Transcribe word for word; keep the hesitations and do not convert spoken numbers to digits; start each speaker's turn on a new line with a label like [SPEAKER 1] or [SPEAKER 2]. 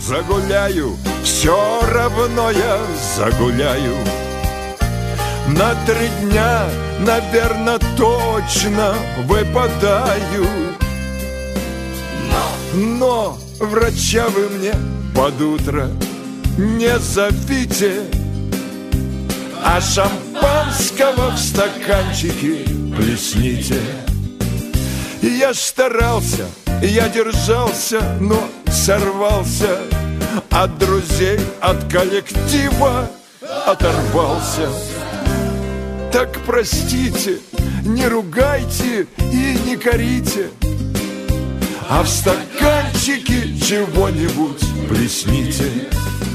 [SPEAKER 1] загуляю, все равно я загуляю. На три дня, наверно, точно выпадаю. Но врача вы мне под утро не зовите, а шампанского в стаканчике плесните. Я старался, я держался, но сорвался. От друзей, от коллектива оторвался. Так простите, не ругайте и не корите, а в стаканчике чего-нибудь плесните.